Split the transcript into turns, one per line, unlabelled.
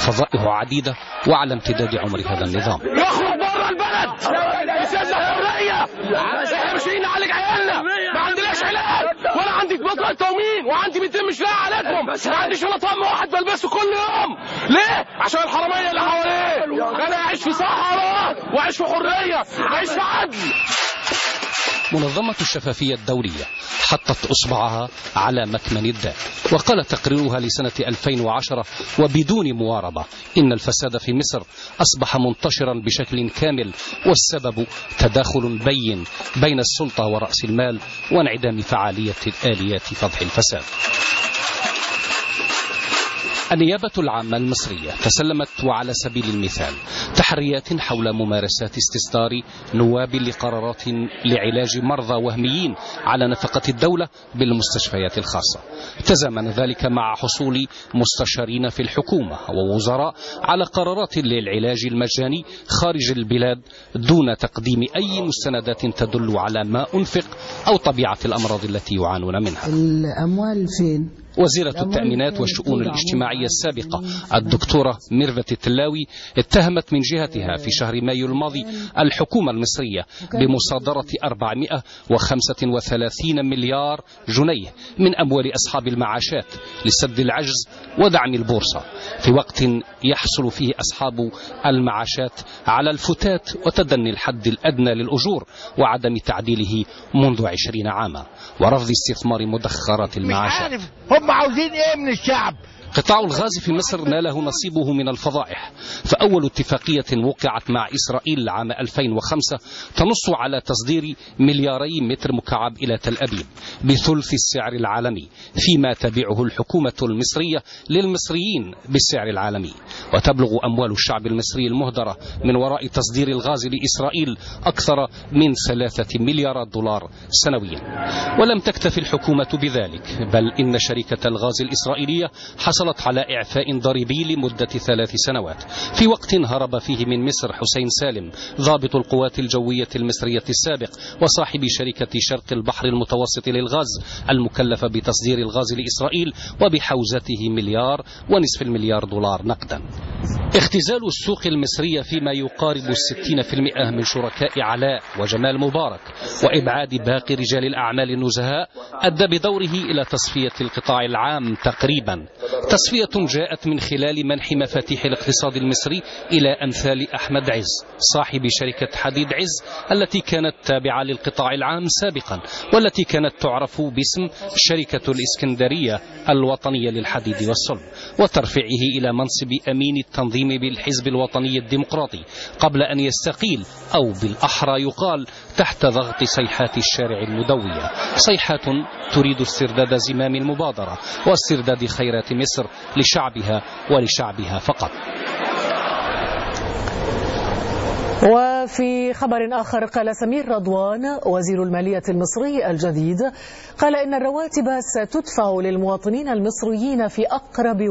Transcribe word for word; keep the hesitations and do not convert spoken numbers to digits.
فظائع عديدة وعلى امتداد عمر هذا النظام.
يخرج بره البلد يسد حرية، احنا مش جايين نعالج عيالنا، ما عندناش علاج ولا عندي بطاقة تموين وعندي ميتين مش لاقي عليكم، ما عنديش ولا طقم واحد بلبسه كل يوم. ليه؟ عشان الحرامية اللي حواليه. انا اعيش في صحراء واعيش في حرية، اعيش في عدل.
منظمة الشفافية الدولية حطت أصبعها على مكمن الداء، وقال تقريرها لسنة ألفين وعشرة وبدون مواربة إن الفساد في مصر أصبح منتشرا بشكل كامل، والسبب تداخل بين بين السلطة ورأس المال وانعدام فعالية الآليات فضح الفساد. النيابة العامة المصرية تسلمت وعلى سبيل المثال تحريات حول ممارسات استصدار نواب لقرارات لعلاج مرضى وهميين على نفقة الدولة بالمستشفيات الخاصة. تزامن ذلك مع حصول مستشارين في الحكومة ووزراء على قرارات للعلاج المجاني خارج البلاد دون تقديم أي مستندات تدل على ما أنفق أو طبيعة الأمراض التي يعانون منها.
الأموال فين؟
وزيرة التأمينات والشؤون الاجتماعية السابقة الدكتورة ميرفت التلاوي اتهمت من جهتها في شهر مايو الماضي الحكومة المصرية بمصادرة أربعمائة وخمسة وثلاثين مليار جنيه من أموال أصحاب المعاشات لسد العجز ودعم البورصة، في وقت يحصل فيه أصحاب المعاشات على الفتات وتدني الحد الأدنى للأجور وعدم تعديله منذ عشرين عاما ورفض استثمار مدخرات المعاشات.
هم عاوزين ايه من الشعب؟
قطاع الغاز في مصر ناله نصيبه من الفضائح، فأول اتفاقية وقعت مع إسرائيل عام ألفين وخمسة تنص على تصدير ملياري متر مكعب إلى تل أبيب بثلث السعر العالمي، فيما تبيعه الحكومة المصرية للمصريين بالسعر العالمي. وتبلغ أموال الشعب المصري المهدرة من وراء تصدير الغاز لإسرائيل أكثر من ثلاثة مليارات دولار سنويا. ولم تكتف الحكومة بذلك، بل إن شركة الغاز الإسرائيلية حصلت على إعفاء ضريبي لمدة ثلاث سنوات، في وقت هرب فيه من مصر حسين سالم ضابط القوات الجوية المصرية السابق وصاحب شركة شرق البحر المتوسط للغاز المكلفة بتصدير الغاز لإسرائيل وبحوزته مليار ونصف المليار دولار نقدا. اختزال السوق المصرية فيما يقارب الستين في المئة من شركاء علاء وجمال مبارك وإبعاد باقي رجال الأعمال النزهاء أدى بدوره إلى تصفية القطاع العام تقريبا، تصفية جاءت من خلال منح مفاتيح الاقتصاد المصري إلى أمثال أحمد عز صاحب شركة حديد عز التي كانت تابعة للقطاع العام سابقا والتي كانت تعرف باسم شركة الإسكندرية الوطنية للحديد والصلب، وترفيعه إلى منصب أمين التنظيم بالحزب الوطني الديمقراطي قبل أن يستقيل، أو بالأحرى يقال تحت ضغط صيحات الشارع المدوية، صيحات تريد استرداد زمام المبادرة واسترداد خيرات مصر لشعبها ولشعبها فقط.
وفي خبر آخر قال سمير رضوان وزير المالية المصري الجديد قال إن الرواتب ستدفع للمواطنين المصريين في أقرب